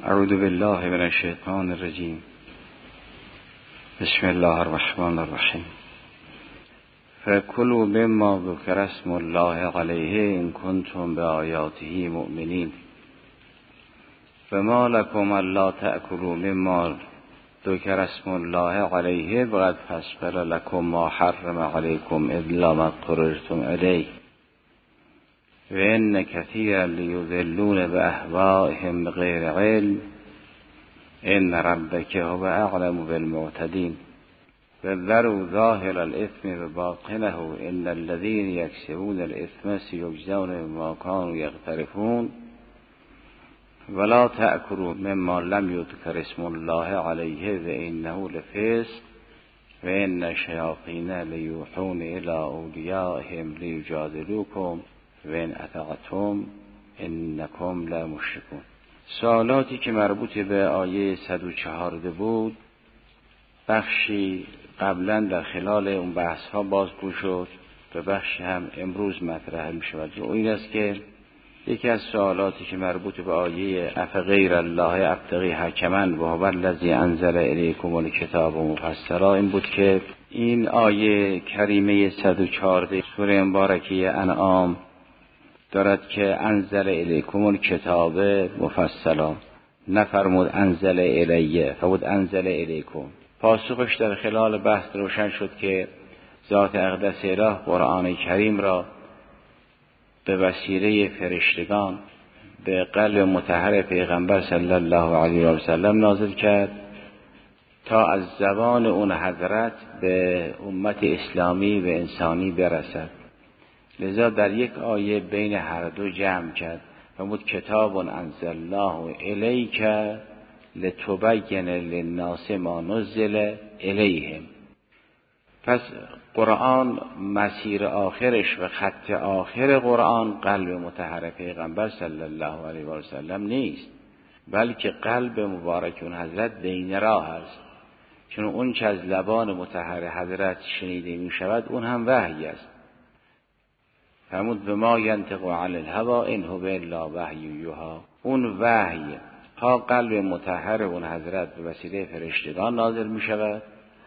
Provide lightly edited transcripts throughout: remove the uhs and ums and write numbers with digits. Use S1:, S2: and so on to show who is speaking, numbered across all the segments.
S1: اعوذ بالله من الشیطان الرجیم. بسم الله الرحمن الرحیم. فکلوا مما ذکر اسم الله علیه ان کنتم بآیاته مؤمنین. فما لکم الا تأکلوا مما ذکر اسم الله علیه وقد فصل لکم ما حرم علیکم الا ما اضطررتم الیه و ان کثیرا لیضلون باهوائهم بغیر علم ان ربک هو اعلم بالمعتدین. وذروا ظاهر الاثم وباطنه ان الذين يكسبون الاثم سيجزون بما كانوا يقترفون ولا تأكلوا مما لم يذكر اسم الله عليه وانه لفسق وان الشياطين ليوحون الى اوليائهم ليجادلوكم وان اطعتم انکم لمشركون. سوالاتی که مربوط به آیه 114 بود بخشی قبلا در خلال اون بحث ها بازگو شد و بخشی هم امروز مطرح می شود. و این است که یکی از سوالاتی که مربوط به آیه افغیر الله ابتغی حکما و هو الذی انزل الیکم الکتاب مفصلا این بود که این آیه کریمه 114 سوره مبارکه انعام دارد که انزل الیکم الکتاب مفصلا، نفرمود انزل الیه، فرمود انزل الیکم. پاسخش در خلال بحث روشن شد که ذات اقدس اله قرآن کریم را به وسیله فرشتگان به قلب مطهر پیغمبر صلی الله علیه و سلم نازل کرد تا از زبان اون حضرت به امت اسلامی و انسانی برسد. لذا در یک آیه بین هر دو جمع کرد. فرمود کتاب انزلناه الیک لتبین للناس ما نزل الیهم. پس قرآن مسیر آخرش و خط آخر قرآن قلب مطهر پیغمبر صلی الله علیه و سلم نیست، بلکه قلب مبارک اون حضرت بین راه است. چون اون چه از لبان مطهر حضرت شنیده می شود اون هم وحی است. فرمود به ما ینطق عن الهوی ان هو الا وحی یوحی. اون وحی تا قلب مطهر اون حضرت به وسیله فرشتگان نازل می شود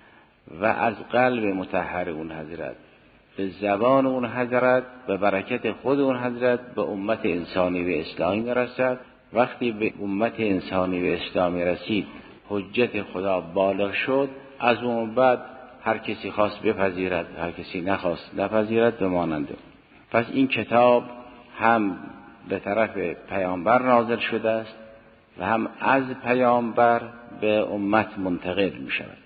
S1: و از قلب مطهر اون حضرت به زبان اون حضرت به برکت خود اون حضرت به امت انسانی و اسلامی رسد. وقتی به امت انسانی و اسلامی رسید حجت خدا بالغ شد، از اون بعد هر کسی خواست بپذیرد، هر کسی نخواست نپذیرد به مانند. پس این کتاب هم به طرف پیامبر نازل شده است و هم از پیامبر به امت منتقل می شود.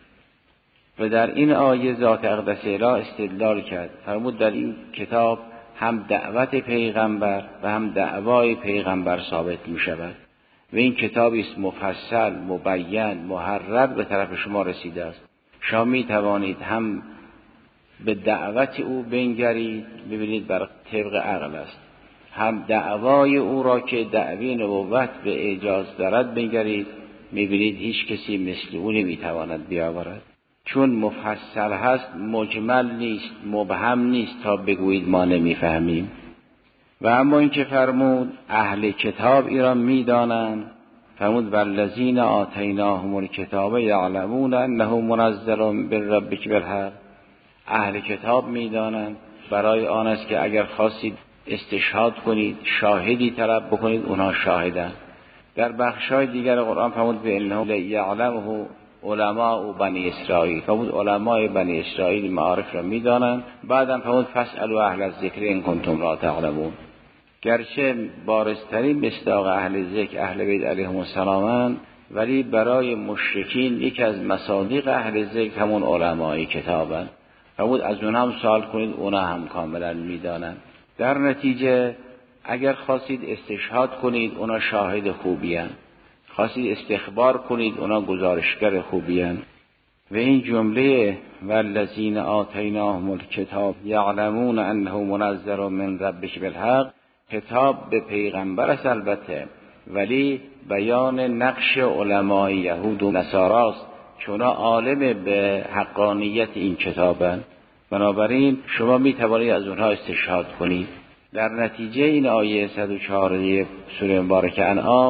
S1: و در این آیه ذات اقدس اله استدلال کرد. فرمود در این کتاب هم دعوت پیغمبر و هم دعوای پیغمبر ثابت می شود و این کتابی است مفصل، مبین، محرر به طرف شما رسیده است. شما می توانید هم به دعوت او بنگرید، ببینید بر طبق عقل است، هم دعوای او را که دعوی نبوت به اعجاز دارد بنگرید، میبینید هیچ کسی مثل او نمیتواند بیاورد. چون مفصل هست، مجمل نیست، مبهم نیست تا بگویید ما نمیفهمیم. و اما این که فرمود اهل کتاب ایران میدانند، فرمود والذین آتیناهم الکتاب یعلمون انه منزل من ربک بالحق. اهل کتاب میدانند برای آن است که اگر خواستید استشهاد کنید، شاهدی طلب بکنید، اونها شاهدند. در بخشای دیگر قرآن فرمود به انه یعلمه علماء بنی اسرائیل. فرمود علمای بنی اسرائیل معارف را میدانند. بعدم فرمود فاسألوا اهل الذکر ان کنتم لا تعلمون. گرچه بارزترین مصداق اهل ذکر اهل بیت علیهم السلام، ولی برای مشرکین یک از مصادیق اهل ذکر همون علمای کتابند. فرمود از اونها هم سوال کنید، اونها هم کاملا میدانند. در نتیجه اگر خواستید استشهاد کنید اونها شاهد خوبی هستند، خواستید استخبار کنید اونها گزارشگر خوبی هستند. و این جمله والذین آتیناهم الکتاب یعلمون انه منزل من ربک بالحق خطاب به پیغمبر است البته، ولی بیان نقش علمای یهود و نصارا است، چون عالم به حقانیت این کتابند. بنابراین شما می توانید از اونها استشهاد کنید. در نتیجه این آیه 104 سوره مبارکه انعام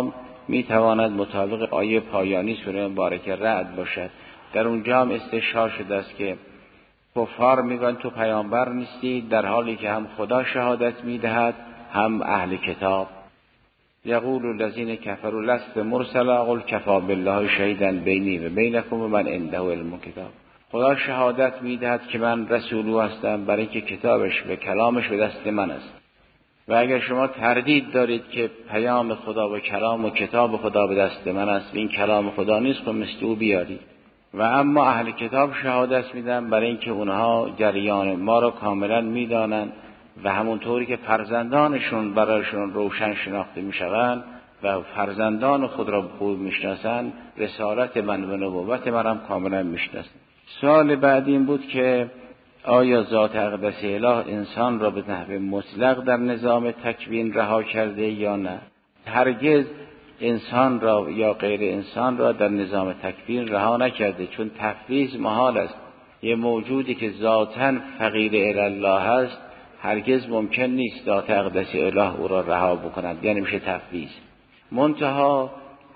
S1: میتواند مطابق آیه پایانی سوره مبارکه رعد باشد. در اونجا هم استشهار شده است که کفار میگن تو پیامبر نیستی، در حالی که هم خدا شهادت میدهد هم اهل کتاب. یقول الذین کفروا لست مرسلا قل کفی بالله شهیدا بینی و بینکم و من عنده علم الکتاب. خدا شهادت میدهد که من رسول او هستم، برای که کتابش و کلامش به دست من است. و اگر شما تردید دارید که پیام خدا و کلام و کتاب خدا به دست من است و این کلام خدا نیست، خب مثل او بیارید. و اما اهل کتاب شهادت میدن برای اینکه اونها جریان ما را کاملا میدانند و همونطوری که فرزندانشون برایشون روشن شناخته میشوند و فرزندان خود را خوب میشناسند، رسالت من و نبوت من هم کاملا میشناسند. سوال بعد این بود که آیا ذات اقدس اله انسان را به نحو مطلق در نظام تکوین رها کرده یا نه؟ هرگز انسان را یا غیر انسان را در نظام تکوین رها نکرده، چون تفویض محال است. یه موجودی که ذاتاً فقیر الی الله است هرگز ممکن نیست ذات اقدس اله او را رها بکند، یعنی میشه تفویض. منتها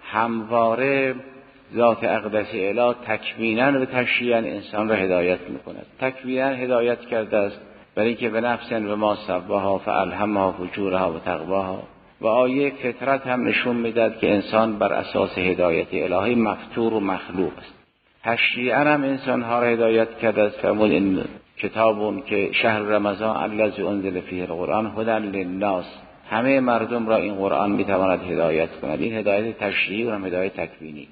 S1: همواره ذات اقدس اله تکویناً و تشریعاً انسان را هدایت میکند. تکویناً هدایت کرده است برای اینکه به نفس و ما سواها فالهمها فجورها و تقواها. و آیه فطرت هم نشون میداد که انسان بر اساس هدایت الهی مفطور و مخلوق است. تشریعاً هم انسانها را هدایت کرده است. فرمود این کتابون که شهر رمضان الذی انزل فیه القرآن هدی للناس، همه مردم را این قرآن میتواند هدایت کند. این هدایت تشریعی و هم هدایت تکوینی.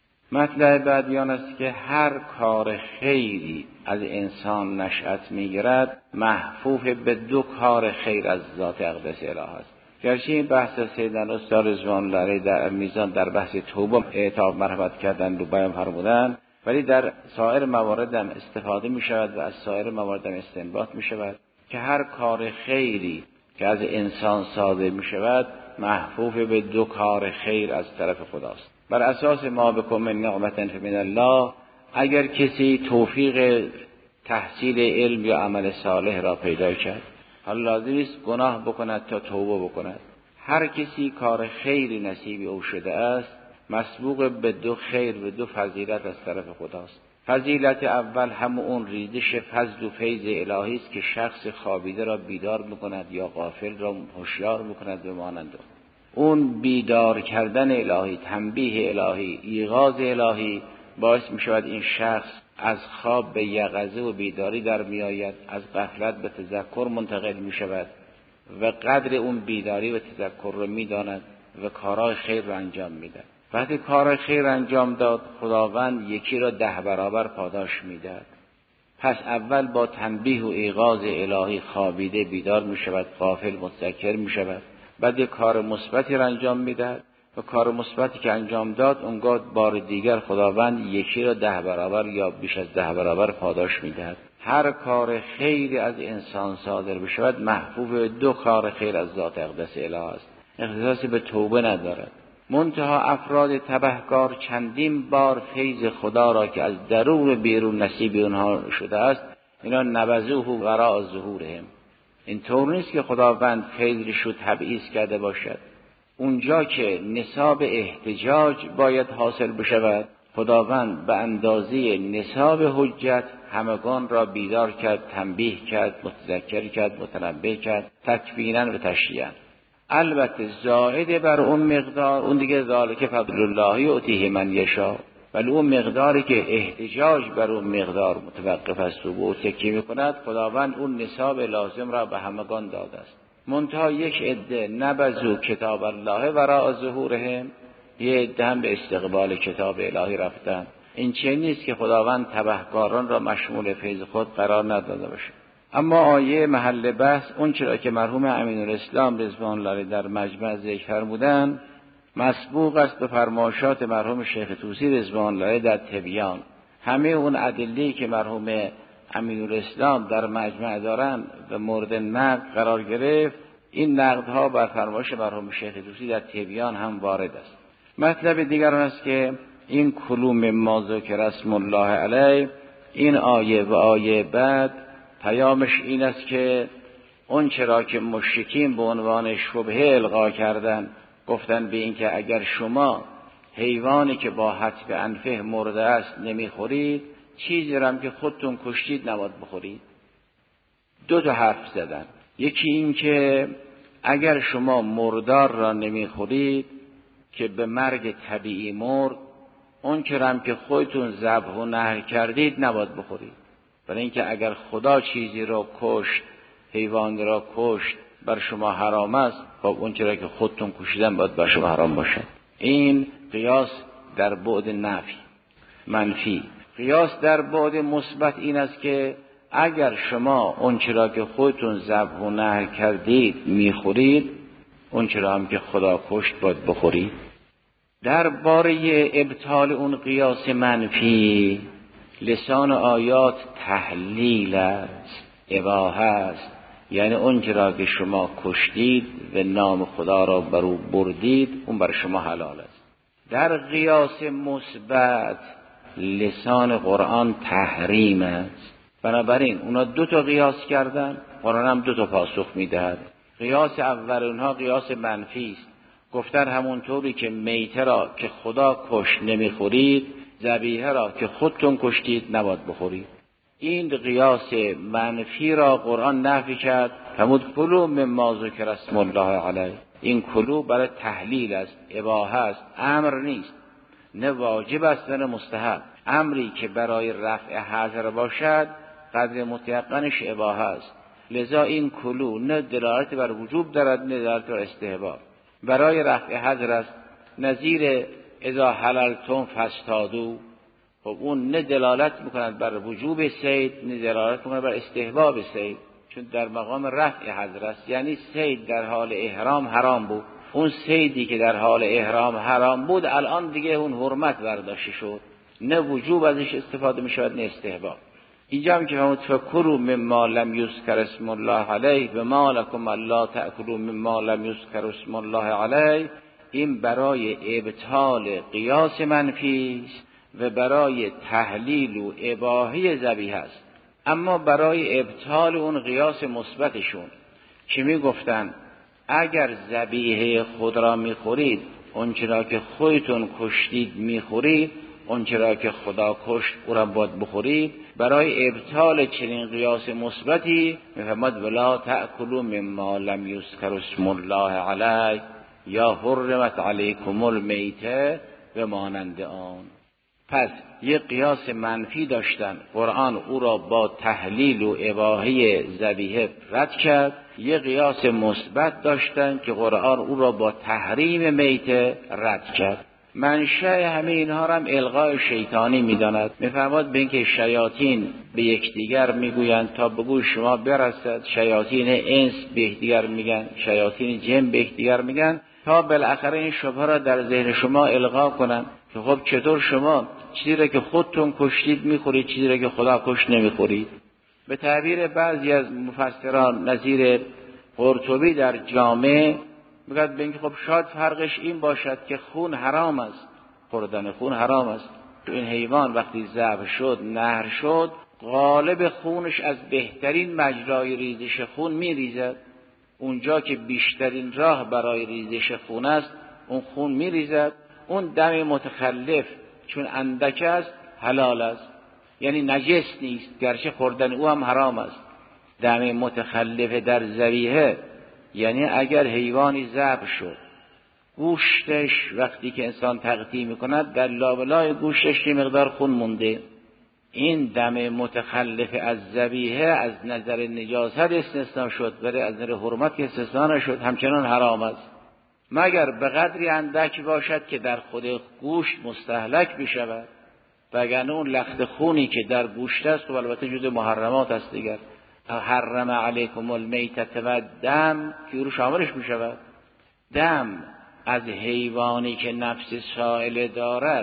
S1: مطلب بعدیان است که هر کار خیری از انسان نشأت میگیرد محفوف به دو کار خیر از ذات اقدس اله است. گرچه این بحث سیدنا استاد رضوان الله علیه در میزان در بحث توبه اعتاب مرحمت کردن و بیان فرمودن، ولی در سایر موارد هم استفاده می شود و از سایر موارد هم استنباط می شود که هر کار خیری که از انسان صادر می شود محفوف به دو کار خیر از طرف خداست. بر اساس ما بکم من نعمت فمن الله، اگر کسی توفیق تحصیل علم یا عمل صالح را پیدا کرد، حالا لازم است گناه بکند تا توبه بکند. هر کسی کار خیری نصیب او شده است مسبوق به دو خیر و دو فضیلت از طرف خداست. فضیلت اول همون ریزش فضل و فیض الهی است که شخص خوابیده را بیدار میکند یا غافل را هوشیار میکند به مانند اون بیدار کردن الهی، تنبیه الهی، ایقاظ الهی باعث می شود این شخص از خواب به یقظه و بیداری در می آید، از غفلت به تذکر منتقل می شود و قدر اون بیداری و تذکر رو می داند و کارهای خیر رو انجام می دهد. وقتی کارهای خیر انجام داد خداوند یکی را 10 برابر پاداش می دهد. پس اول با تنبیه و ایقاظ الهی خوابیده بیدار می شود، غافل متذکر می شود. بعد یک کار مثبتی را انجام میدهد و کار مثبتی که انجام داد اونگاه بار دیگر خداوند یکی را 10 برابر یا بیش از 10 برابر پاداش میدهد. هر کار خیری از انسان صادر بشود محفوظ دو کار خیر از ذات اقدس اله است، اختصاصی به توبه ندارد. منتها افراد تبهکار چندین بار فیض خدا را که از درون بیرون نصیب اونها شده است اینا نبذوه وراء ظهورهم. این طور نیست که خداوند فیضش رو تبعیض کرده باشد. اونجا که نصاب احتجاج باید حاصل بشود خداوند به اندازه نصاب حجت همگان را بیدار کرد، تنبیه کرد، متذکر کرد، متنبه کرد، تکوینا و تشریعا. البته زائد بر اون مقدار، اون دیگه ذالک فضل الله یؤتیه من یشاء، ولی اون مقداری که احتجاج بر اون مقدار متوقف است و تکیه میکند خداوند اون نصاب لازم را به همگان داده است. منتها یک عده نبذو کتاب الله وراء ظهورهم، یه عده هم به استقبال کتاب الهی رفتن. این چه نیست که خداوند تبهکاران را مشمول فیض خود قرار نداده باشه. اما آیه محل بحث اون چرا که مرحوم امینالاسلام رضوان الله علیه در مجمع ذکر فرمودن مسبوق است به فرمایشات مرحوم شیخ طوسی رضوان الله علیه در تبیان. همه اون ادله‌ای که مرحوم امینالاسلام در مجمع دارن و مورد نقد قرار گرفت، این نقدها بر فرمایش مرحوم شیخ طوسی در تبیان هم وارد است. مطلب دیگر آن است که این کلوم ما ذکر اسم الله علیه، این آیه و آیه بعد پیامش این است که اون چرا که مشرکین به عنوان شبهه القا کردن، گفتن به این که اگر شما حیوانی که با حتف انفه مرده است نمیخورید، چیزی را هم که خودتون کشتید نباید بخورید. دو تا حرف زدن. یکی این که اگر شما مردار را نمیخورید که به مرگ طبیعی مرد، اون که هم که خودتون ذبح و نحر کردید نباید بخورید. برای اینکه اگر خدا چیزی را کشت، حیوان را کشت، بر شما حرام است، خب اون چیزی که خودتون کشیدن باید بر شما حرام باشد. این قیاس در بعد نفی منفی. قیاس در بعد مثبت این است که اگر شما اون چیزی که خودتون ذبح و نحر کردید میخورید، اون چیزی هم که خدا کشت باید بخورید. درباره ابطال اون قیاس منفی، لسان آیات تحلیل است، اباحه است. یعنی اون چرا که شما کشتید و نام خدا را بر او بردید، اون بر شما حلال است. در قیاس مثبت لسان قرآن تحریم است. بنابراین اونا دو تا قیاس کردن، قرآن هم دو تا پاسخ میدهد. قیاس اول اونها قیاس منفی است. گفتن همونطوری که میته را که خدا کشت نمیخورید، ذبیحه را که خودتون کشتید نباید بخورید. این قیاس منفی را قرآن نفی کرد. فرمود کلوا مما ذکر اسم الله علیه. این کلوا برای تحلیل است، اباحه است، امر نیست، نه واجب است نه مستحب. امری که برای رفع حظر باشد قدر متیقنش اباحه است. لذا این کلوا نه دلالت بر وجوب دارد نه دلالت بر استحباب، برای رفع حظر است. نظیر اذا حللتم فاصطادوا، خب اون نه دلالت میکند بر وجوب صید نه دلالت میکند بر استحباب صید، چون در مقام رفع حظر است. یعنی صید در حال احرام حرام بود، اون صیدی که در حال احرام حرام بود الان دیگه اون حرمت برداشته شد، نه وجوب ازش استفاده میشود نه استحباب. اینجا هم که فرمود فکلوا مما لم یذکر اسم الله علیه و ما لکم الا تأکلوا مما لم یذکر اسم الله علیه، این برای ابطال قیاس منفی است و برای تحلیل و اباحه ذبیحه است. اما برای ابطال اون قیاس مثبتشون که میگفتن اگر ذبیحه خود را میخورید، اون چرا که خودتون کشتید میخورید، اون چرا که خدا کشت او را باید بخورید، برای ابطال چنین قیاس مثبتی میفرماد ولا تأکلوا مما لم یذکر اسم الله علیه یا حرمت علیکم المیته و مانند آن. پس یک قیاس منفی داشتن، قرآن او را با تحلیل و اباحه ذبیحه رد کرد. یک قیاس مثبت داشتن که قرآن او را با تحریم میته رد کرد. منشأ همه اینها را هم الغای شیطانی میداند. میفرماد به اینکه شیاطین به یکدیگر میگویند تا به گوش شما برسد، شیاطین انس به یکدیگر میگن، شیاطین جن به یکدیگر میگن، تا بالاخره این شبهه را در ذهن شما القا کنند که خب چطور شما چیزی را که خودتون کشتید میخورید، چیزی را که خدا کشت نمیخورید. به تعبیر بعضی از مفسران نظیر قرطبی در جامع میگه به اینکه خب شاید فرقش این باشد که خون حرام است، خوردن خون حرام است. این حیوان وقتی ذبح شد نحر شد، غالب خونش از بهترین مجرای ریزش خون میریزد. اونجا که بیشترین راه برای ریزش خون است اون خون میریزد. اون دم متخلف چون اندک است حلال است، یعنی نجس نیست، گرچه خوردن او هم حرام است. دم متخلف در ذبیحه یعنی اگر حیوانی ذبح شد، گوشتش وقتی که انسان تقطیع میکند در لابلای گوشتش یه مقدار خون مونده، این دم متخلف از ذبیحه از نظر نجاست استثناء شد، ولی از نظر حرمت استثناء نشد، همچنان حرام است، مگر به قدری اندک باشد که در خود گوشت مستهلک بشود. وگرنه اون لخت خونی که در گوشت است و البته جزء محرمات است دیگر، حرم علیکم المیتة و دم که او رو شاملش میشود. دم از حیوانی که نفس سائل دارد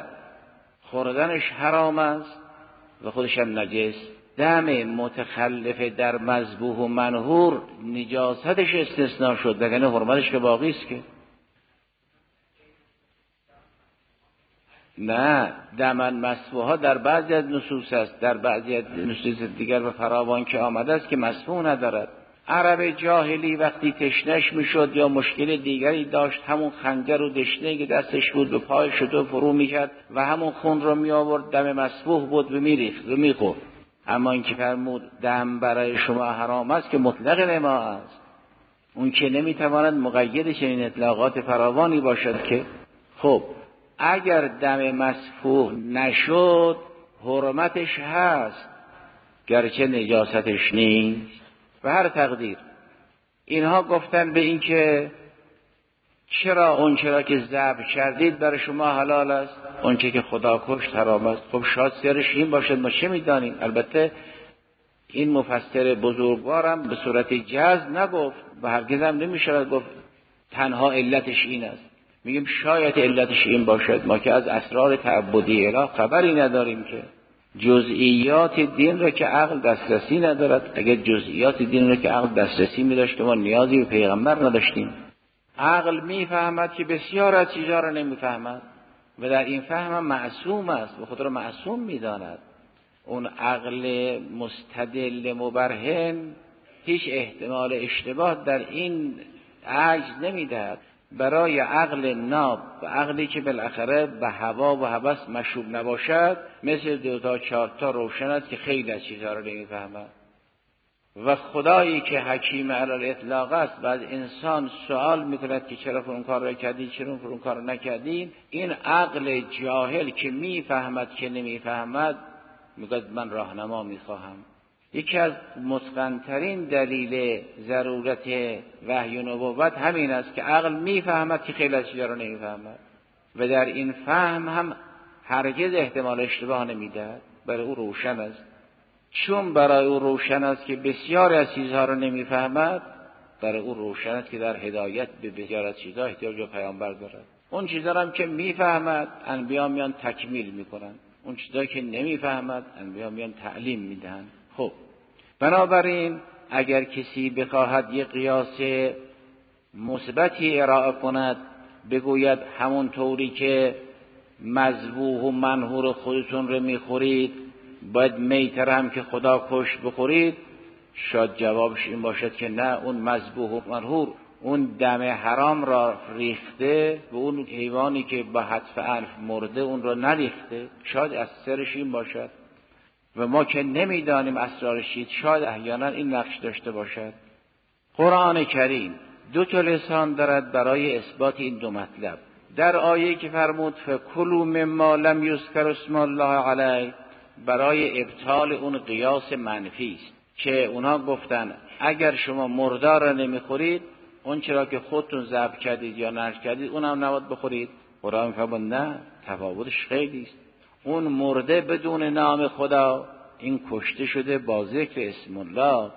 S1: خوردنش حرام است و خودش هم نجس. دم متخلف در مذبوح و منحور نجاستش استثناء شد، وگرنه حرمتش که باقی است. که نه، دمن مسفوحا در بعضی از نصوص است، در بعضی از نصوص دیگر و فراوان که آمده است که مسفوح ندارد. عرب جاهلی وقتی تشنش میشد یا مشکل دیگری داشت، همون خنجر و دشنه که دستش بود به پایش رو فرو میکرد و همون خون رو می آورد، دم مسفوح بود و میریخت و میخورد. اما این که فرمود دم برای شما حرام است که مطلق نما است، اون که نمیتواند مقید چنین اطلاقات فراوانی باشد که خب اگر دم مسفوح نشد حرمتش هست گرچه نجاستش نیست. و هر تقدیر اینها گفتن به این که چرا اون چرا که ذبح کردید برای شما حلال است، اون که خدا کشت حرام است. خب شاید سرش این باشد، ما چه میدانیم؟ البته این مفسر بزرگوارم به صورت جزم نگفت و هرگز هم نمیشود گفت تنها علتش این است. میگیم شاید علتش این باشد، ما که از اسرار تعبدی اله خبری نداریم که جزئیات دین را که عقل دسترسی ندارد. اگر جزئیات دین را که عقل دسترسی می‌داشت که ما نیازی به پیغمبر نداشتیم. عقل میفهمد که بسیار از چیزا را نمیفهمد و در این فهم هم معصوم است و خود را معصوم می‌داند. اون عقل مستدل مبرهن هیچ احتمال اشتباه در این عجز نمی‌دهد. برای عقل ناب و عقلی که بالاخره به هوا و هوس مشروب نباشد مثل 2 تا 4 تا روشن است که خیلی از چیزها را نمی‌فهمد. و خدایی که حکیم علی الاطلاق است و از انسان سوال می‌کند که چرا اون کار را کردی، چرا اون کار را نکردی، این عقل جاهل که می‌فهمد که نمی‌فهمد میگه من راهنما می‌خواهم. یکی از متقن‌ترین دلیل ضرورت وحی و نبوت همین است که عقل میفهمد که خیلی از چیزا رو نمیفهمد و در این فهم هم هرگز احتمال اشتباه نمیدهد. برای او روشن است. چون برای او روشن است که بسیار از چیزها رو نمیفهمد، برای او روشن است که در هدایت به بسیار از چیزها احتیاج به پیامبر دارد. اون چیزا هم که میفهمد انبیا میان تکمیل میکنن، اون چیزایی که نمیفهمد انبیا میان تعلیم میدن. خب بنابراین اگر کسی بخواهد یک قیاس مثبتی ارائه کند، بگوید همون طوری که مذبوح و منحور خودتون رو میخورید باید میتر هم که خدا کشت بخورید، شاید جوابش این باشد که نه، اون مذبوح و منحور اون دم حرام را ریخته و اون حیوانی که با حتف انف مرده اون را نریخته. شاید از سرش این باشد و ما که نمیدانیم اسرارش چیست، شاید احیانا این نقش داشته باشد. قرآن کریم 2 لسان دارد برای اثبات این 2 مطلب. در آیه‌ای که فرمود فکلوا مما لم یذکر اسم الله علیه، برای ابطال اون قیاس منفی است که اونا گفتن اگر شما مردار را نمیخورید، اون چرا که خودتون ذبح کردید یا نشر کردید اونم نباید بخورید. قرآن فرمود نه، تفاوتش خیلی است. اون مرده بدون نام خدا، این کشته شده با ذکر اسم الله.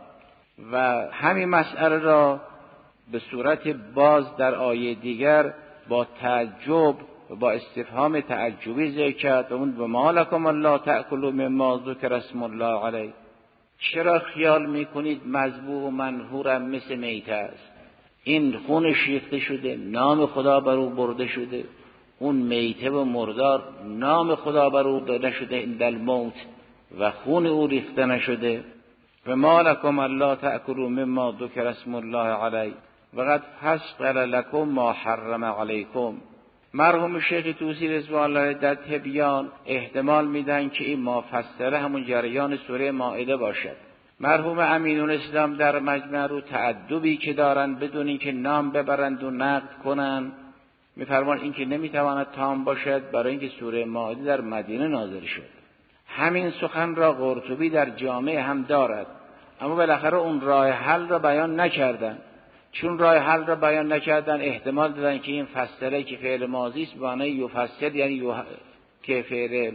S1: و همین مسئله را به صورت باز در آیه دیگر با تعجب و با استفهام تعجبی ذکر کرد و اون به ما لکم الله تأکلوا مما ذکر اسم الله علیه. چرا خیال میکنید مذبوح و منحورم مثل میته است؟ این خونش ریخته شده، نام خدا بر او برده شده. اون میته و مردار نام خدا بر او داده شده عند الموت و خون او ریخته نشده. و ما لکم الله تأکلوا مما ذکر اسم الله علیه و قد فصل لکم ما حرم علیکم. مرحوم شیخ طوسی رضوان الله در تبیان احتمال میدن که این ما فصله همون جریان سوره مائده باشد. مرحوم امین‌الاسلام در مجمع رو تعدبی که دارن بدون اینکه نام ببرند و نقد کنن میفرمان این که نمیتواند تام باشد برای اینکه سوره مائده در مدینه نازل شد. همین سخن را قرطبی در جامع هم دارد، اما بالاخره اون راه حل را بیان نکردن. چون راه حل را بیان نکردن احتمال دادن که این فصله که فعل ماضی است به معنی یفصل یعنی که فعل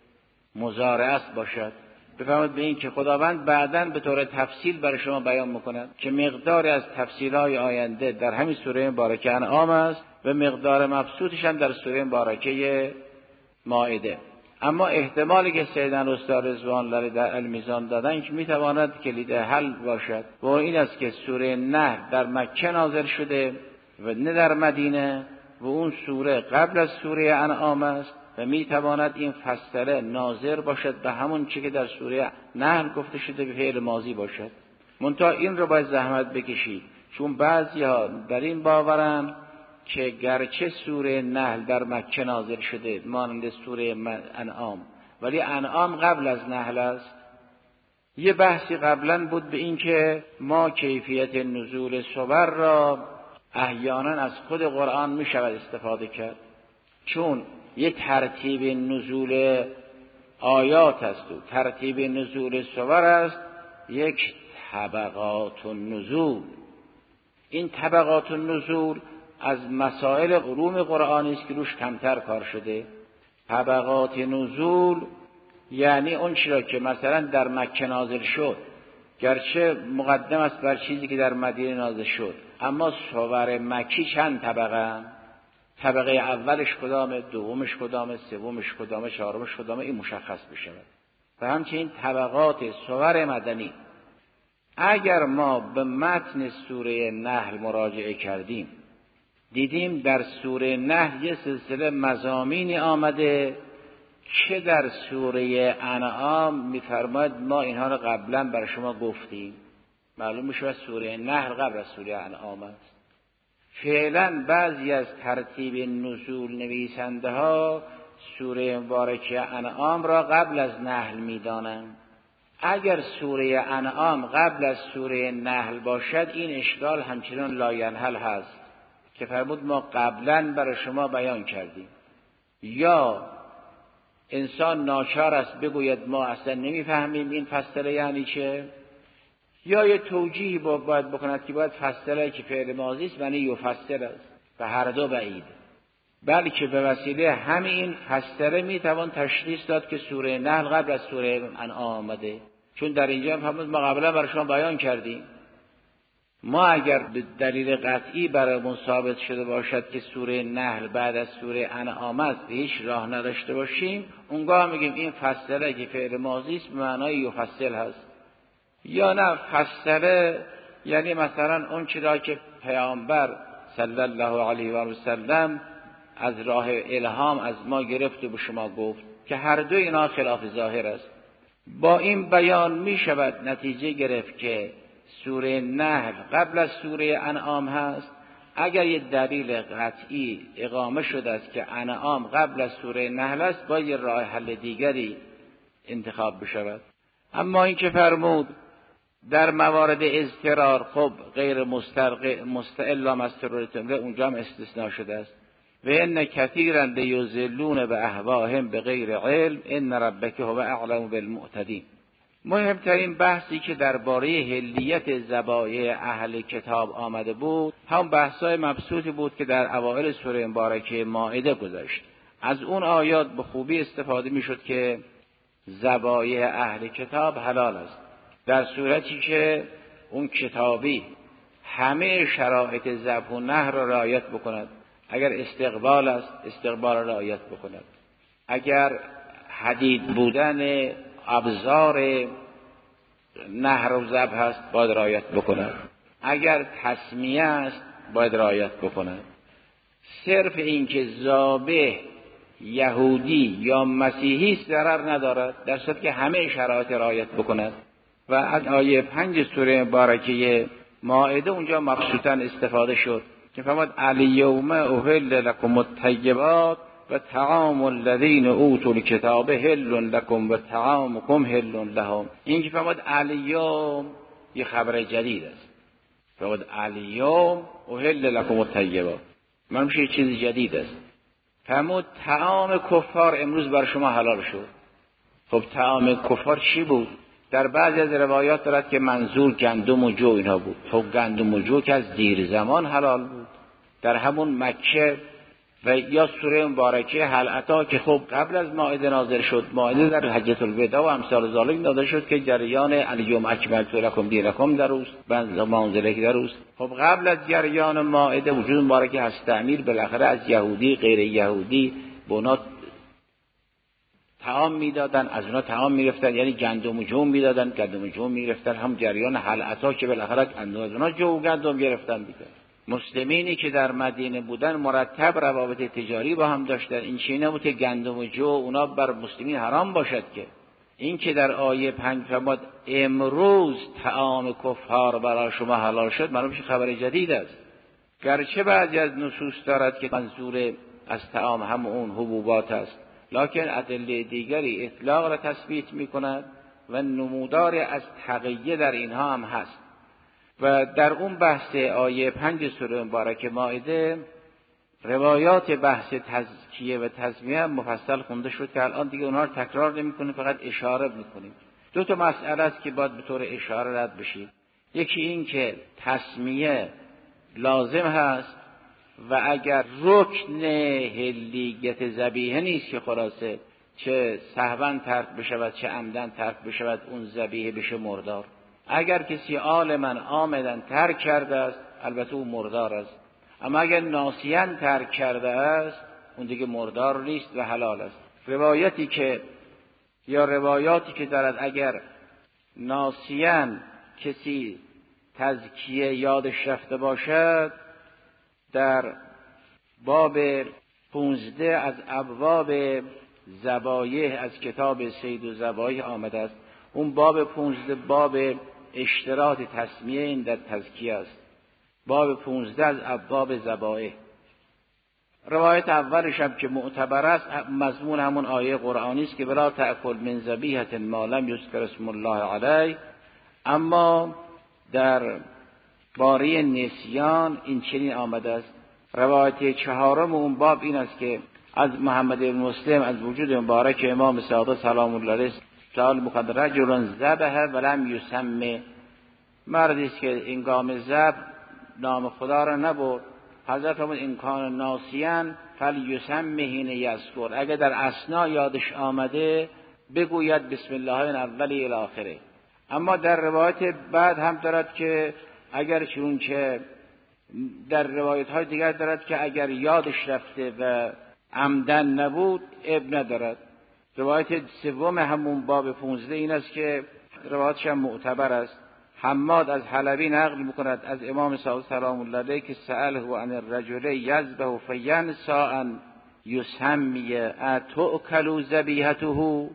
S1: مضارع است باشد. بفرمایید به این که خداوند بعداً به طور تفصیل برای شما بیان میکند که مقداری از تفصیل‌های آینده در همین سوره مبارکه انعام است و مقدار مبسوطش هم در سوره مبارکه مائده. اما احتمالی که سیدنا استاد رضوان الله در المیزان دادن که میتواند کلید حل باشد و این است که سوره نحل در مکه نازل شده و نه در مدینه و اون سوره قبل از سوره انعام است و میتواند این فصله ناظر باشد به همون چی که در سوره نحل گفته شده به فعل ماضی باشد. منتها این رو باید زحمت بکشید، چون بعضی‌ها در این باورن که گرچه سوره نحل در مکه نازل شده مانند سوره انعام، ولی انعام قبل از نحل است. یه بحثی قبلا بود به این که ما کیفیت نزول سور را احیانا از خود قرآن می شود استفاده کرد، چون یه ترتیب نزول آیات است و ترتیب نزول سور است یک طبقات النزول. این طبقات النزول از مسائل علوم قرآنی است که روش کمتر کار شده. طبقات نزول یعنی اون چیزی را که مثلا در مکه نازل شد گرچه مقدم است بر چیزی که در مدینه نازل شد، اما سور مکی چند طبقه؟ طبقه اولش کدامه، دومش کدامه، سومش کدامه، چهارمش کدامه، این مشخص بشه. و همچنین طبقات سور مدنی. اگر ما به متن سوره نحل مراجعه کردیم دیدیم در سوره نحل یه سلسله مضامینی آمده که در سوره انعام می‌فرماید ما اینها رو قبلا برای شما گفتیم. معلوم میشه سوره نحل قبل از سوره انعام است. فعلا بعضی از ترتیب نزول نویسنده ها سوره مبارکه انعام را قبل از نحل می‌دانند. اگر سوره انعام قبل از سوره نحل باشد این اشکال همچنان لاینحل هست که فرمود ما قبلا برای شما بیان کردیم. یا انسان ناچار است بگوید ما اصلا نمیفهمیم این فسره یعنی چه، یا یه توجیهی باید بکند که باید فسره که فعل ماضی است معنی یفسر است و هر دو بعید، بلکه به وسیله همین فسره میتوان تشخیص داد که سوره نحل قبل از سوره انعام آمده، چون در اینجا فرمود ما قبلا برای شما بیان کردیم. ما اگر به دلیل قطعی برامون ثابت شده باشد که سوره نحل بعد از سوره انعام است و هیچ راه نداشته باشیم، اونگاه میگیم این فسره که فعل ماضی است به معنای یفصل هست. یا نه فسره یعنی مثلا اون چیزی که پیامبر صلی الله علیه و سلم از راه الهام از ما گرفت و به شما گفت، که هر دو اینا خلاف ظاهر است. با این بیان می شود نتیجه گرفت که سوره نحل قبل از سوره انعام هست. اگر یک دلیل قطعی اقامه شده است که انعام قبل از سوره نحل است باید یک راه حل دیگری انتخاب بشود. اما این که فرمود در موارد اضطرار خب غیر مستعل هم از ترورتمره اونجا هم استثناء شده است. و ان کثیرا لیضلون باهواهم بغیر علم ان ربک هو اعلم بالمعتدین. مهمترین بحثی که درباره حلیت ذبایح اهل کتاب آمده بود هم بحثای مبسوطی بود که در اوائل سوره مبارکه مائده گذشت. از اون آیات به خوبی استفاده میشد که ذبایح اهل کتاب حلال است، در صورتی که اون کتابی همه شرایط ذبح و نحر را رعایت بکند. اگر استقبال است استقبال را رعایت بکند، اگر حدید بودن ابزار نحر و ذبح است باید رعایت بکند، اگر تسمیه است باید رعایت بکند. صرف این که ذابح یهودی یا مسیحی ضرر ندارد در صورتی که همه شرایط رعایت بکند. و از آیه 5 سوره مبارکه مائده اونجا مخصوصا استفاده شد که فرمود الیوم احل لکم الطیبات و طعام الذین اوتوا الکتاب حل لکم و طعامکم حل لهم. این که فرمود الیوم یه خبر جدید است. فرمود الیوم احل لکم الطیبات، من میشه چیز جدید است. فرمود طعام کفار امروز بر شما حلال شد. خب طعام کفار چی بود؟ در بعضی از روایات دارد که منظور گندم و جو اینها بود. خب گندم و جو که از دیر زمان حلال بود در همون مکه. و یا سوره مبارکه هل اتی که خب قبل از مائده نازل شد، مائده در حجة الوداع و امثال ذالک نازل شد که جریان الیوم اکملت لکم دینکم در اوست، بعد منزله در اوست. خب قبل از جریان مائده وجود مبارکه هست تعمیر بالاخره از یهودی غیر یهودی بنا طعام میدادن، از اونا طعام میرفتن، یعنی گندم و جو میدادن، گندم و جو میرفتن. هم جریان هل اتی که بالاخره از اونا جو و گندم گرفتن دیگه. مسلمینی که در مدینه بودن مرتب روابط تجاری با هم داشتن. این چی نبود که گندم و جو اونا بر مسلمین حرام باشد که این که در آیه 5 فرمود امروز طعام کفار برای شما حلال شد، معلوم میشه خبر جدید است. گرچه بعضی از نصوص دارد که منظور از طعام هم اون حبوبات است، لکن ادله دیگری اطلاق را تثبیت میکند و نمودار از تقیه در اینها هم هست. و در اون بحث آیه 5 سوره مبارکه مائده روایات بحث تزکیه و تسمیه مفصل خونده شد که الان دیگه اونها رو تکرار نمی‌کنیم، فقط اشاره می‌کنیم. دو تا مسئله است که باید به طور اشاره رد بشید. یکی این که تسمیه لازم هست و اگر رکن حلیت ذبیحه نیست که خلاصه چه سهواً ترک بشود چه عمدن ترک بشود اون ذبیحه بشه مردار. اگر کسی عالماً عامداً ترک کرده است البته اون مردار است، اما اگر ناسیاً ترک کرده است اون دیگه مردار نیست و حلال است. روایاتی که دارد اگر ناسیاً کسی تزکیه یادش رفته باشد، در باب 15 از ابواب ذبایح از کتاب صید و ذبایح آمده است. اون باب 15 باب اشتراط تسمیه این در تزکیه است. باب 15 از ابواب ذبایح. روایت اولش هم که معتبر است مضمون همون آیه قرآنی است که ولا تأکل من ذبیحة ما لم یذکر اسم الله علیه. اما در باره نسیان این چنین آمده است. روایت چهارم اون باب این است که از محمد بن مسلم از وجود مبارک امام صادق سلام الله علیه سال مقدر رجل ذبح ولم یسمه، مردی است که انگام ذبح نام خدا را نبرد. حضرت فرمود ان کان ناسیاً فلیسمه حین یذکر، اگر در اثنا یادش آمده بگوید بسم الله من اولی الی آخره. اما در روایت بعد هم دارد که اگر چون که در روایت های دیگر دارد که اگر یادش رفته و عمدن نبود اب ندارد. روایت سوم همون باب 15 این است که روایتش هم معتبر است. حماد از حلبی نقل میکند از امام صادق سلام الله علیه که سأله عن الرجل یذبح فینسی ان یسمی اتؤکل ذبیحته،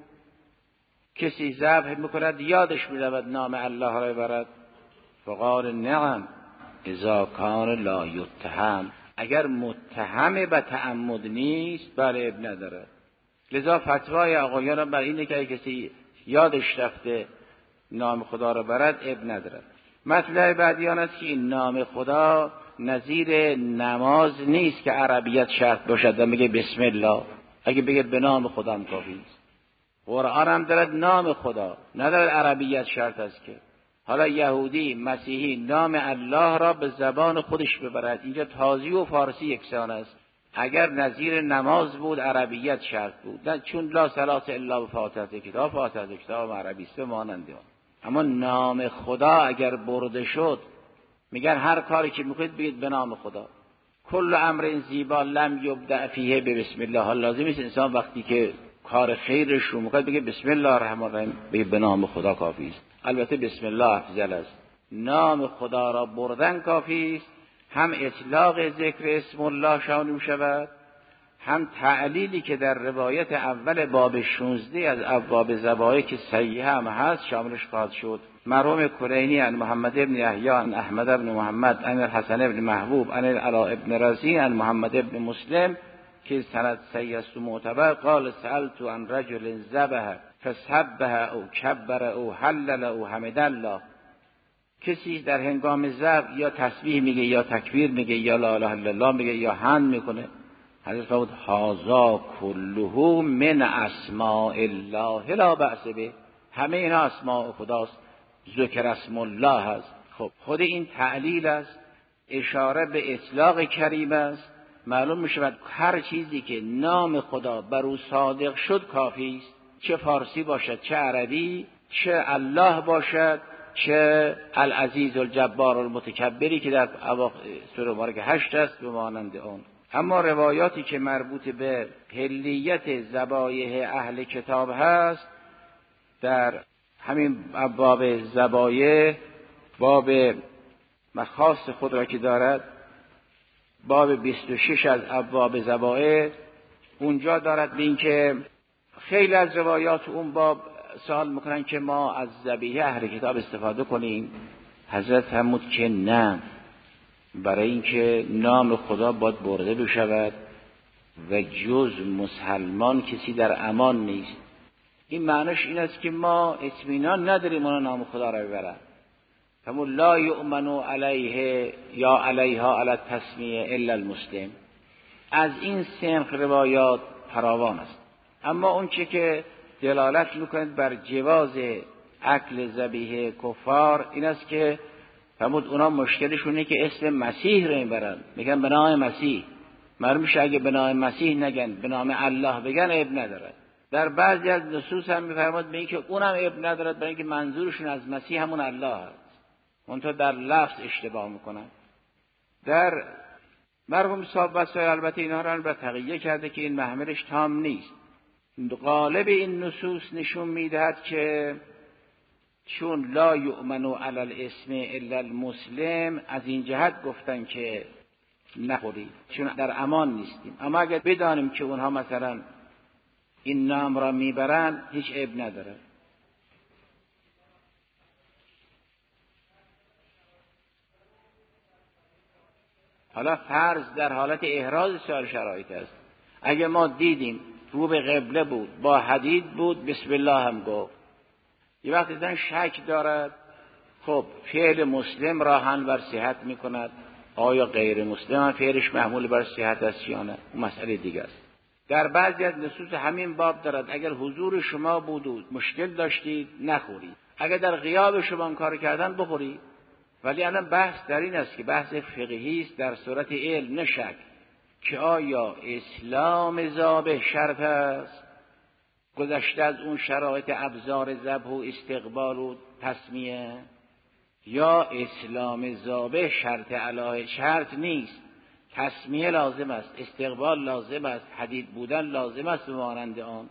S1: کسی ذبح میکند یادش میرود نام الله را ببرد. فقال نعم اذا کان لا یتهم، اگر متهم به تعمد نیست بله اب نداره. لذا فتوای آقایان بر اینه که کسی یادش رفته نام خدا را برد اب نداره. مطلب بعدی آن است که این نام خدا نظیر نماز نیست که عربیت شرط باشد و میگه بسم الله، اگه بگه به نام خدا هم کافی است. قرآن هم دارد نام خدا، ندارد عربیت شرط است که حالا یهودی مسیحی نام الله را به زبان خودش ببرد. اینجا تازی و فارسی یکسان است. اگر نظیر نماز بود عربیت شرط بود، نه چون لا صلاة الا بفاتحه کتاب، فاتحه کتاب عربی است مانند آن. اما نام خدا اگر برده شد میگن هر کاری که میکنید بگید به نام خدا. کل امر زیبا لم یبدأ فیه بسم الله، لازم است انسان وقتی که کار خیرش رو میکنه بگه بسم الله الرحمن الرحیم، بگه به نام خدا کافی است. البته بسم الله افضل است، نام خدا را بردن کافی است. هم اطلاق ذکر اسم الله شامل شود، هم تعلیلی که در روایت اول باب 16 از ابواب ذبایح که صحیح هم هست شاملش خواهد شد. مرحوم کلینی عن محمد ابن یحیی عن احمد ابن محمد عن الحسن ابن محبوب عن العلاء ابن رزین عن محمد ابن مسلم که سند صحیح است و معتبر قال سألت عن رجل ذبح فسبح او کبر او حلل او حمد الله، کسی در هنگام ذبح یا تسبیح میگه یا تکبیر میگه یا لا اله الا الله میگه یا حمد میکنه. حضرت فرمود هذا كله من اسماء الله لا بأس به، همه اینا اسماء خداست، ذکر اسم الله است. خب خود این تعلیل است، اشاره به اطلاق کریم است. معلوم میشود هر چیزی که نام خدا بر او صادق شد کافی است، چه فارسی باشد چه عربی، چه الله باشد چه العزیز الجبار المتکبری که در سوره مبارکه 8 است به مانند آن. اما روایاتی که مربوط به حلیت ذبایح اهل کتاب هست در همین باب ذبایح، باب مخاص خود را که دارد، باب 26 از ابواب ذبایح، اونجا دارد به این که خیلی از روایات اون باب سوال میکنن که ما از ذبیحه اهل کتاب استفاده کنیم. حضرت فرمود که نه، برای اینکه نام خدا باید برده بشود و جز مسلمان کسی در امان نیست. این معنیش این است که ما اطمینان نداریم اونا نام خدا را ببرن. فرمود لا یؤمن علیه یا علیها علی التسمیه الا المسلم. از این سنخ روایات فراوان است. اما اون چه که دلالت میکنه بر جواز اکل ذبیحه کفار این است که فرمود اونا مشکلشونه که اسم مسیح رو میبرن، میگن به نام مسیح. معلوم میشه اگه به نام مسیح نگن به نام الله بگن عیب نداره. در بعضی از نصوص هم میفرماد به این که اونم عیب نداره، برای اینکه منظورشون از مسیح همون الله است. اونطور در لفظ اشتباه میکنن. در مرحوم صاحب وسائل البته اینا رو به تقیه کرده که این محملش تام نیست. غالب این نصوص نشون میدهد که چون لا یؤمن علی الاسم الا المسلم، از این جهت گفتن که نخورید چون در امان نیستیم. اما اگر بدانیم که اونها مثلا این نام را میبرن هیچ عیب نداره. حالا فرض در حالت احراز سایر شرایط است. اگه ما دیدیم رو به قبله بود، با حدید بود، بسم الله هم گفت. یه وقتی دیدن شک دارد، خب فعل مسلم راهن بر صحت میکند، آیا غیر مسلم هم فعلش محمول بر صحت است یا نه، اون مسئله دیگه است. در بعضی از نصوص همین باب دارد اگر حضور شما بود مشکل داشتید نخورید، اگر در غیاب شما این کار کردن بخورید. ولی الان بحث در این است که بحث فقهی است در صورت علم، نه شک، که آیا اسلام ذابح شرط است، گذشته از اون شرایط ابزار ذبح و استقبال و تسمیه، یا اسلام ذابح شرط علیه شرط نیست، تسمیه لازم است، استقبال لازم است، حدید بودن لازم است و مانند آن.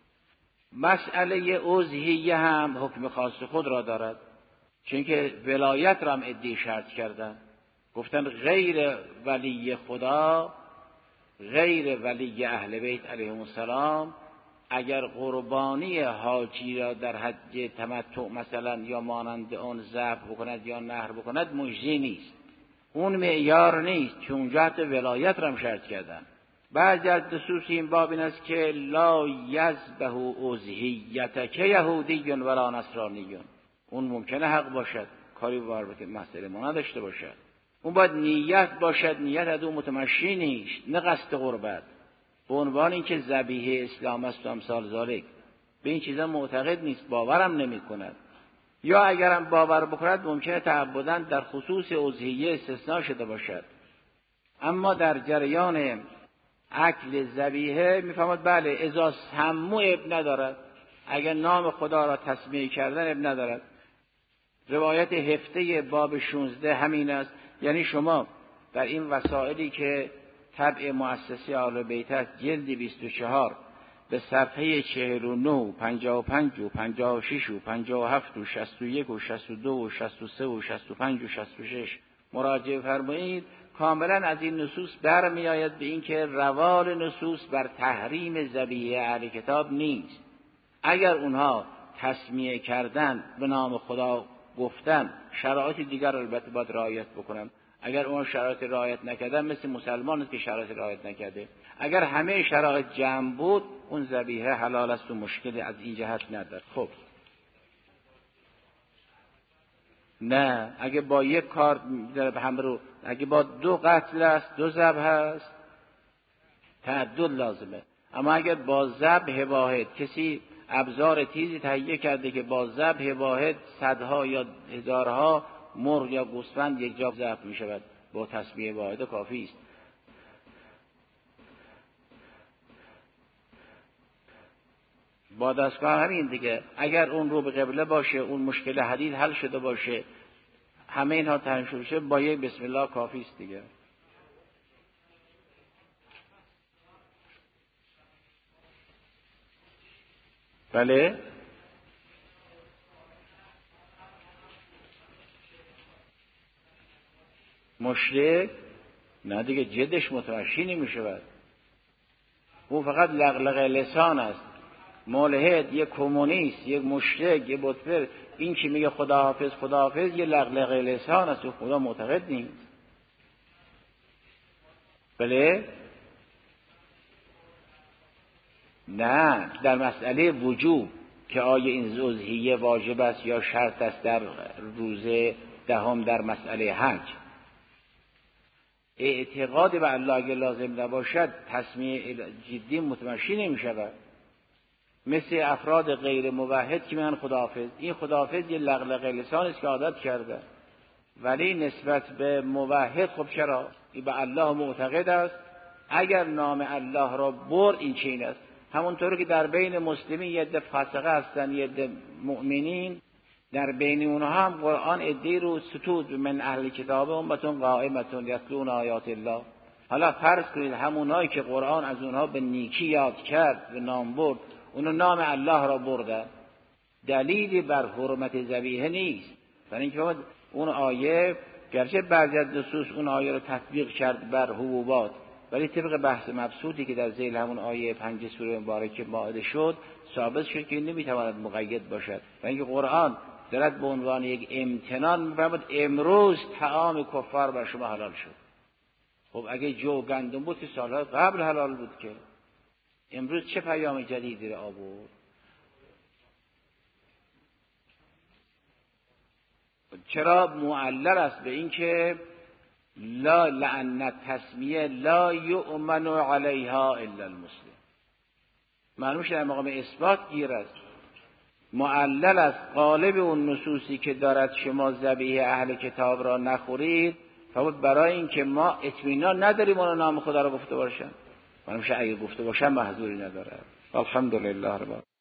S1: مسئله اضحیه هم حکم خاص خود را دارد، چون که ولایت را هم ادعی شرط کردن، گفتن غیر ولی خدا، غیر ولی اهل بیت علیهم السلام اگر قربانی حاجی را در حج تمتع مثلا یا مانند آن ذبح بکند یا نحر بکند مجزی نیست، اون معیار نیست، چون جهت ولایت را هم شرط کردن. بعضی از نصوص این باب این است که لا یذبح اضحیتک یهودی ولا نصرانی. اون ممکنه حق باشد، کاری به مسئله ما نداشته باشد، اون باید نیت باشد، نیت از اون متمشی نیست، نه قصد قربت، به عنوان اینکه ذبیحه اسلام است و امثال ذالک. به این چیزا معتقد نیست، باورم نمی کند. یا اگرم باور بکند ممکنه تعبداً در خصوص اضحیه استثناء شده باشد. اما در جریان اکل ذبیحه میفهمد بله اذا سمو اب ندارد، اگر نام خدا را تسمیه کردن اب ندارد. روایت هفته باب 16 همین است. یعنی شما در این وسائلی که طبع مؤسسه آل بیت است جلد 24 به صفحه 49 و 55 و 56 و 57 و 61 و 62 و 63 و 65 و 66 مراجعه فرمایید، کاملا از این نصوص برمی آید به این که روال نصوص بر تحریم ذبیحه اهل کتاب نیست. اگر اونها تسمیه کردن به نام خدا گفتن، شرایط دیگر رو البته باید رعایت بکنن. اگر اون شرایط رعایت نکردن مثل مسلمان است که شرایط رعایت نکرده. اگر همه شرایط جمع بود اون ذبیحه حلال است و مشکلی از این جهت نداره. خب نه، اگه با یک کار به هم رو، اگه با 2 قتل است 2 ذبح است تعدد لازمه. اما اگر با ذبح واحد کسی ابزار تیزی تهیه کرده که با ذبح واحد صدها یا هزارها مرغ یا گوسفند یک جا ذبح می شود، با تسمیه واحد کافی است. با دستگاه همین دیگه، اگر اون رو به قبله باشه، اون مشکل حدید حل شده باشه، همه اینها تنشور شه، با یک بسم الله کافی است دیگه. بله مشرک نه دیگه، جدش متمشی نمی شود، اون فقط لغلغه لسان است. ملحد، یک کمونیست، یک مشرک، یک بتپرست، این که میگه خداحافظ خداحافظ یه لغلقه لسان است و خدا معتقد نیست. بله؟ نه، در مسئله وجوب که آیا این ضحیه واجب است یا شرط است در روز دهم در مسئله حج. اعتقاد به الله اگه لازم نباشد تسمیه جدی متمشی نمی شود. مثل افراد غیر موحد که میگن خداحافظ، این خداحافظ یه لغلقه لسان است که عادت کرده، ولی نسبت به موحد خب چرا؟ این به الله معتقد است، اگر نام الله را برد این چین است. همونطور که در بین مسلمین یه عده فاسقه هستن، یه عده مؤمنین، در بین اونها هم قرآن عده‌ای رو ستود من اهل کتاب امتون قائمتون یتلون آیات الله. حالا فرض کنید همونایی که قرآن از اونها به نیکی یاد کرد، به نام برد، اونو نام الله را بردن، دلیلی بر حرمت ذبیحه نیست. برای اینکه اون آیه گرچه بعضی از نصوص اون آیه رو تطبیق کرد بر حبوبات، ولی طبق بحث مبسوطی که در ذیل همون آیه 5 سوره مبارکه مائده شد، ثابت شد که نمیتواند مقید باشد. و اینکه قرآن دارد به عنوان یک امتنان می‌فرماید امروز طعام کفار بر شما حلال شد. خب اگه جو گندم بود که سال‌ها قبل حلال بود، که امروز چه پیام جدیدی را آورد؟ چرا معلل است به این که لا لعن تسمیه لا یؤمن علیها الا المسلم. معلوم شد در مقام اثبات گیر است. معلل است قالب اون نصوصی که دارد شما ذبیحه اهل کتاب را نخورید، فقط برای این که ما اطمینان نداریم اون نام خدا را گفته باشن. معلوم شد اگه گفته باشن محذوری نداره. الحمدلله رب